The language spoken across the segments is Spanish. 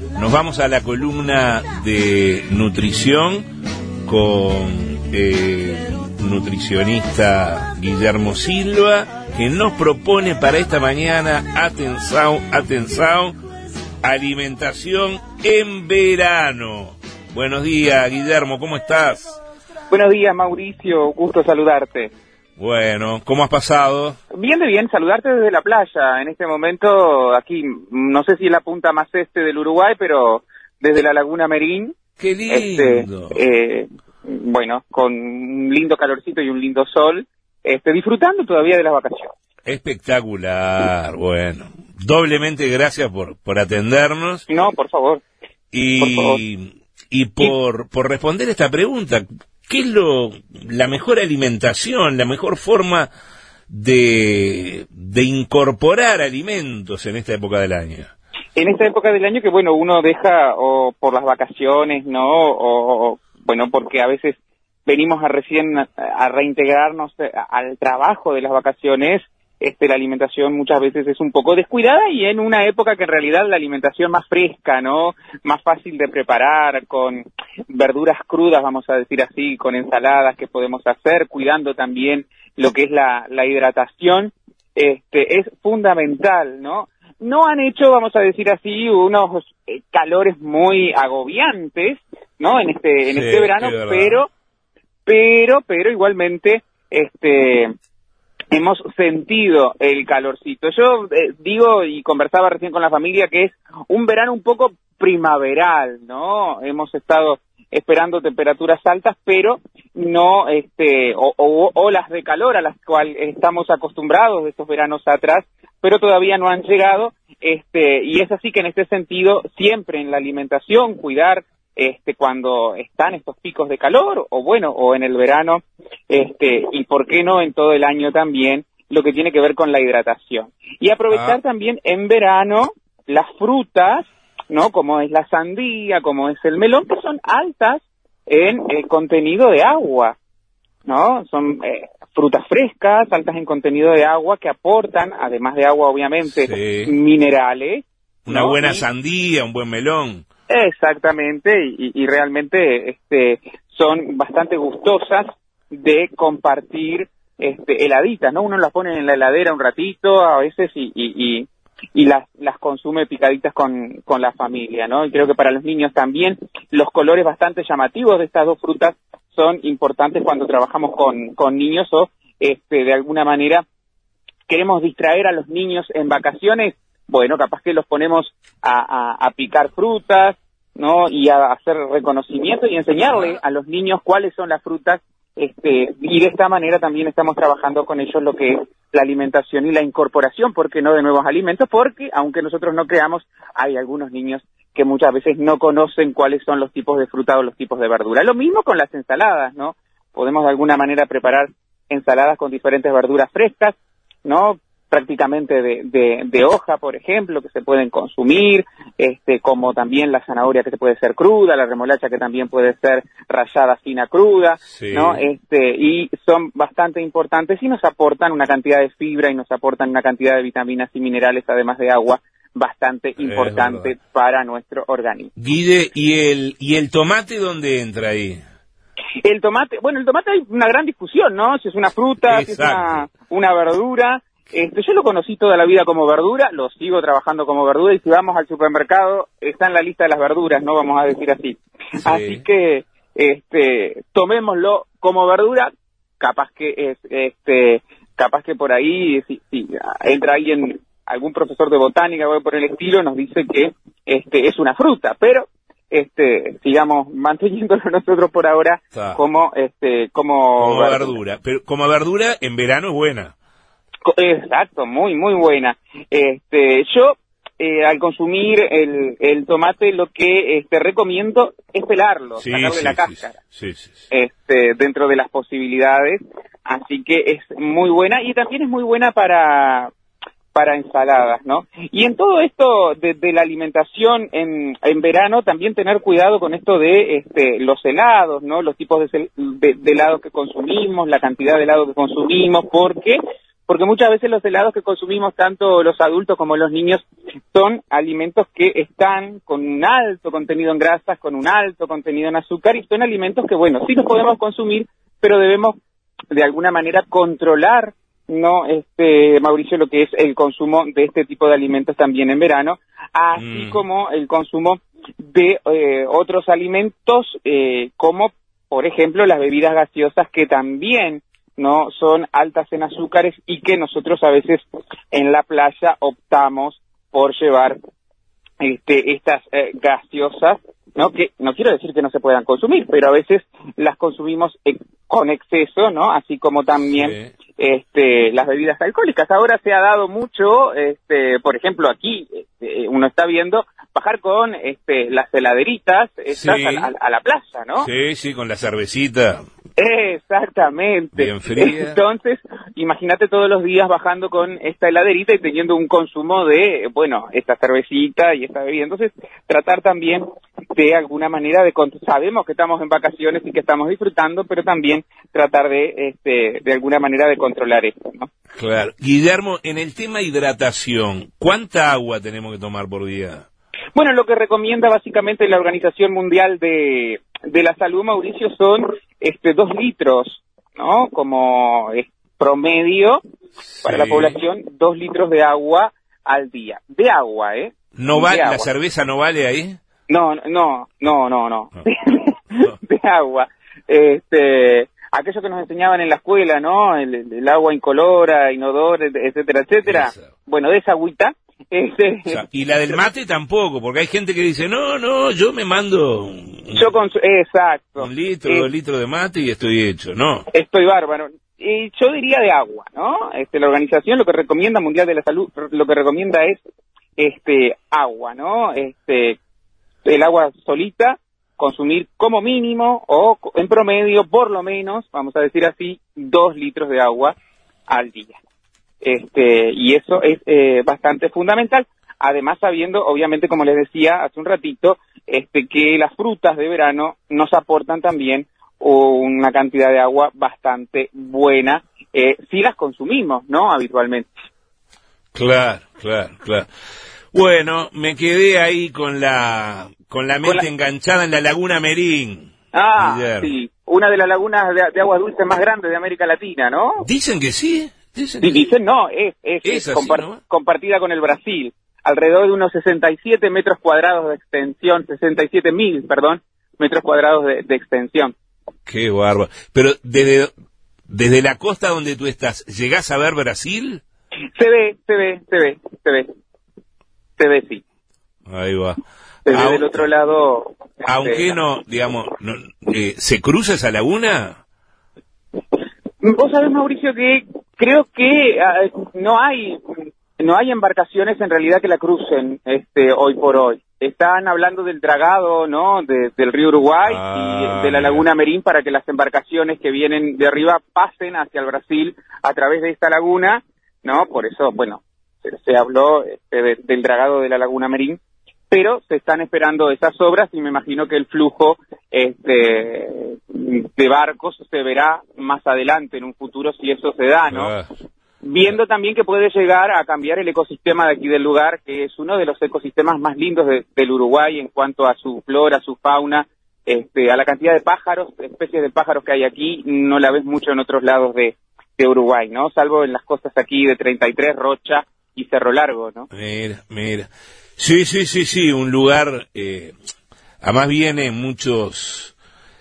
nos vamos a la columna de nutrición con nutricionista Guillermo Silva, que nos propone para esta mañana, atención, alimentación en verano. Buenos días, Guillermo, ¿cómo estás? Buenos días, Mauricio, gusto saludarte. Bueno, ¿cómo has pasado? Bien, saludarte desde la playa. En este momento, aquí, no sé si es la punta más este del Uruguay, pero desde la Laguna Merín. ¡Qué lindo! Bueno, con un lindo calorcito y un lindo sol, disfrutando todavía de las vacaciones. Espectacular, bueno. Doblemente gracias por atendernos. No, por favor. Y por responder esta pregunta, ¿qué es la mejor alimentación, la mejor forma de incorporar alimentos en esta época del año? En esta época del año que, bueno, uno deja o por las vacaciones, ¿no? O bueno, porque a veces venimos a reintegrarnos al trabajo de las vacaciones. La alimentación muchas veces es un poco descuidada y en una época que en realidad la alimentación más fresca, ¿no? Más fácil de preparar, con verduras crudas, vamos a decir así, con ensaladas que podemos hacer, cuidando también lo que es la hidratación, es fundamental, ¿no? No han hecho, vamos a decir así, unos calores muy agobiantes, ¿no? En este verano, pero igualmente, hemos sentido el calorcito. Yo digo, y conversaba recién con la familia, que es un verano un poco primaveral, ¿no? Hemos estado esperando temperaturas altas, pero no, olas de calor a las cuales estamos acostumbrados de estos veranos atrás, pero todavía no han llegado, y es así que en este sentido, siempre en la alimentación, cuidar, cuando están estos picos de calor, o en el verano, y por qué no en todo el año también, lo que tiene que ver con la hidratación. Y aprovechar también en verano las frutas, ¿no? Como es la sandía, como es el melón, que son altas en el contenido de agua, ¿no? Son frutas frescas, altas en contenido de agua, que aportan, además de agua, obviamente, minerales. Una buena sandía, un buen melón. Exactamente, y realmente son bastante gustosas de compartir heladitas, ¿no? Uno las pone en la heladera un ratito a veces y las consume picaditas con la familia, ¿no? Y creo que para los niños también los colores bastante llamativos de estas dos frutas son importantes cuando trabajamos con niños o de alguna manera queremos distraer a los niños en vacaciones. Bueno, capaz que los ponemos a picar frutas, ¿no? Y a hacer reconocimiento y enseñarle a los niños cuáles son las frutas, y de esta manera también estamos trabajando con ellos lo que es la alimentación y la incorporación, ¿por qué no?, de nuevos alimentos, porque aunque nosotros no creamos, hay algunos niños que muchas veces no conocen cuáles son los tipos de fruta o los tipos de verdura. Lo mismo con las ensaladas, ¿no? Podemos de alguna manera preparar ensaladas con diferentes verduras frescas, ¿no? Prácticamente de hoja, por ejemplo, que se pueden consumir, como también la zanahoria que se puede ser cruda, la remolacha que también puede ser rallada fina cruda, sí, ¿no? Y son bastante importantes y nos aportan una cantidad de fibra y nos aportan una cantidad de vitaminas y minerales, además de agua, bastante importante para nuestro organismo. Guille, ¿y el tomate dónde entra ahí? El tomate hay una gran discusión, ¿no? Si es una fruta, si es una verdura. Yo lo conocí toda la vida como verdura, lo sigo trabajando como verdura, y si vamos al supermercado, está en la lista de las verduras, ¿no? Vamos a decir así. Sí. Así que, tomémoslo como verdura, capaz que por ahí, si entra alguien, algún profesor de botánica o por el estilo, nos dice que, es una fruta, pero, sigamos manteniéndolo nosotros por ahora como verdura. Pero como verdura, en verano es buena. Exacto, muy buena. Yo al consumir el tomate lo que recomiendo es pelarlo, sacarle la cáscara. Sí. Dentro de las posibilidades, así que es muy buena y también es muy buena para ensaladas, ¿no? Y en todo esto de la alimentación en verano, también tener cuidado con esto de los helados, ¿no? Los tipos de helados que consumimos, la cantidad de helado que consumimos, porque porque muchas veces los helados que consumimos, tanto los adultos como los niños, son alimentos que están con un alto contenido en grasas, con un alto contenido en azúcar, y son alimentos que, bueno, sí los podemos consumir, pero debemos de alguna manera controlar, ¿no? Mauricio, lo que es el consumo de este tipo de alimentos también en verano, así como el consumo de otros alimentos, como por ejemplo las bebidas gaseosas, que también no son altas en azúcares y que nosotros a veces en la playa optamos por llevar estas gaseosas, ¿no? Que no quiero decir que no se puedan consumir, pero a veces las consumimos con exceso, ¿no? Así como también las bebidas alcohólicas. Ahora se ha dado mucho, por ejemplo, aquí uno está viendo bajar con las heladeritas estas a la playa, ¿no? Sí, con la cervecita. Exactamente. Bien fría. Entonces, imagínate todos los días bajando con esta heladerita y teniendo un consumo de, bueno, esta cervecita y esta bebida. Entonces, tratar también de alguna manera sabemos que estamos en vacaciones y que estamos disfrutando, pero también tratar de alguna manera de controlar esto, ¿no? Claro. Guillermo, en el tema hidratación, ¿cuánta agua tenemos que tomar por día? Bueno, lo que recomienda básicamente la Organización Mundial de la Salud, Mauricio, son 2 litros, ¿no? Como promedio para la población, 2 litros de agua al día. De agua, ¿eh? ¿No vale agua. la cerveza no vale ahí? No. De agua. Aquello que nos enseñaban en la escuela, ¿no? El agua incolora, inodora, etcétera, etcétera. Esa. Bueno, de esa agüita. O sea, y la del mate tampoco, porque hay gente que dice, no, yo me mando exacto. 1 litro, 2 litros de mate y estoy hecho, ¿no? Estoy bárbaro. Y yo diría de agua, ¿no? La organización lo que recomienda, Mundial de la Salud, lo que recomienda es agua, ¿no? El agua solita, consumir como mínimo o en promedio, por lo menos, vamos a decir así, 2 litros de agua al día. Y eso es bastante fundamental, además sabiendo, obviamente, como les decía hace un ratito, que las frutas de verano nos aportan también una cantidad de agua bastante buena, si las consumimos, ¿no? Habitualmente. Claro. Bueno, me quedé ahí con la mente enganchada en la Laguna Merín. Sí, una de las lagunas de agua dulce más grandes de América Latina, ¿no? Dicen que sí. Dicen no, es así, ¿no? compartida con el Brasil, alrededor de unos 67 metros cuadrados de extensión, 67.000, metros cuadrados de extensión. Qué bárbaro. Pero desde la costa donde tú estás, ¿llegás a ver Brasil? Se ve, sí. Ahí va. Desde el otro lado. Aunque ¿se cruza esa laguna? Vos sabés, Mauricio, que creo que no hay embarcaciones en realidad que la crucen hoy por hoy. Están hablando del dragado, ¿no? Del río Uruguay y de la Laguna Merín, para que las embarcaciones que vienen de arriba pasen hacia el Brasil a través de esta laguna, ¿no? Por eso, bueno, se habló del dragado de la Laguna Merín, pero se están esperando esas obras y me imagino que el flujo de barcos se verá más adelante en un futuro, si eso se da, ¿no? Viendo también que puede llegar a cambiar el ecosistema de aquí del lugar, que es uno de los ecosistemas más lindos del Uruguay en cuanto a su flora, su fauna, a la cantidad de pájaros, especies de pájaros que hay aquí, no la ves mucho en otros lados de Uruguay, ¿no? Salvo en las costas aquí de 33, Rocha y Cerro Largo, ¿no? Mira. Sí, un lugar, además vienen muchas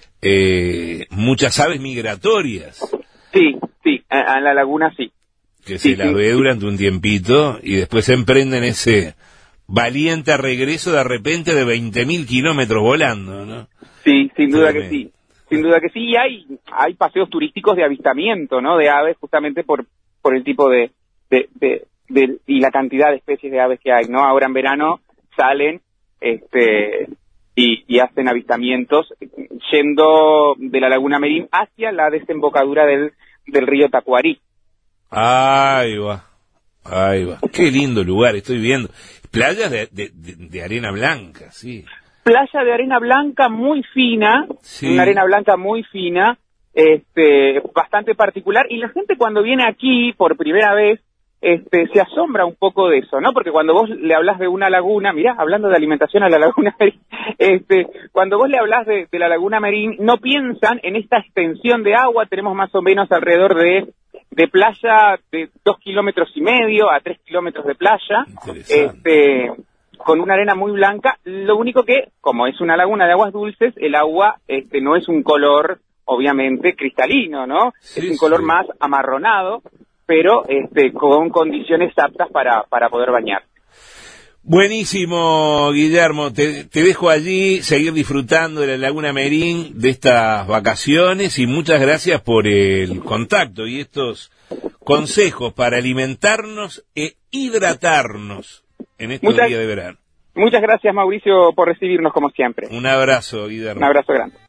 aves migratorias. Sí, a la laguna sí. Que se las ve durante un tiempito y después emprenden ese valiente regreso de repente de 20.000 kilómetros volando, ¿no? Sí, sin duda que sí. Sin duda que sí, y hay paseos turísticos de avistamiento, ¿no? De aves, justamente por el tipo de y la cantidad de especies de aves que hay, ¿no? Ahora en verano salen y hacen avistamientos yendo de la Laguna Merín hacia la desembocadura del río Tacuarí. Ahí va. Qué lindo lugar, estoy viendo. Playas de arena blanca, sí. Playa de arena blanca muy fina, una arena blanca muy fina, bastante particular, y la gente cuando viene aquí por primera vez se asombra un poco de eso, ¿no? Porque cuando vos le hablás de una laguna, mirá, hablando de alimentación a la laguna Merín, cuando vos le hablás de la laguna Merín, no piensan en esta extensión de agua. Tenemos más o menos alrededor de playa de 2,5 kilómetros a 3 kilómetros de playa, con una arena muy blanca. Lo único que, como es una laguna de aguas dulces, el agua no es un color, obviamente, cristalino, ¿no? Sí, es un color más amarronado, pero con condiciones aptas para poder bañar. Buenísimo, Guillermo. Te dejo allí seguir disfrutando de la Laguna Merín, de estas vacaciones, y muchas gracias por el contacto y estos consejos para alimentarnos e hidratarnos en estos días de verano. Muchas gracias, Mauricio, por recibirnos como siempre. Un abrazo, Guillermo. Un abrazo grande.